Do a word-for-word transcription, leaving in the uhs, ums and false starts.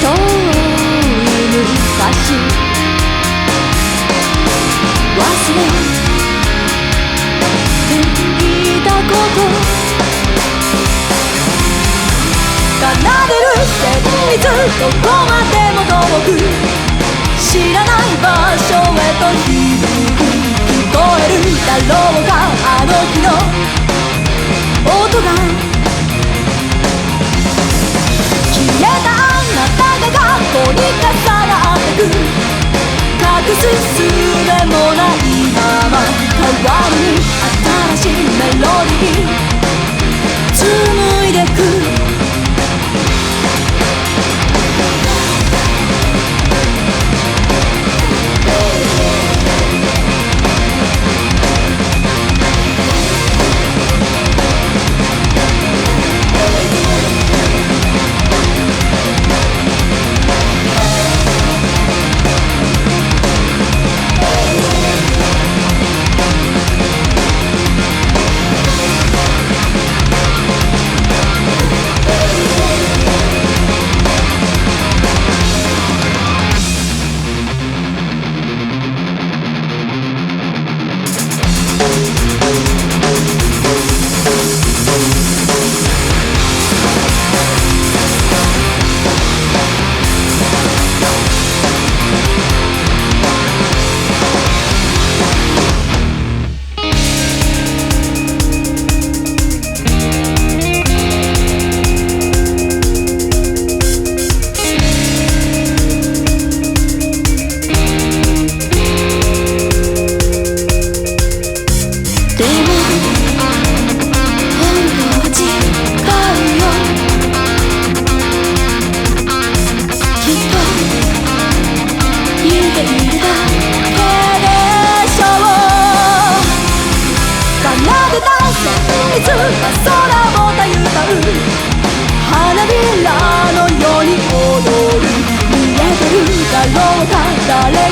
遠い昔忘れていたこと奏でる旋律どこまでも遠く知らない場所へと響く聞こえるだろうかあの日の音が消えたあなたが過去に重なってく隠す術もないまま代わりに新しいメロディー紡いでく空をたゆたう花びらのように踊る見えてるだろうか誰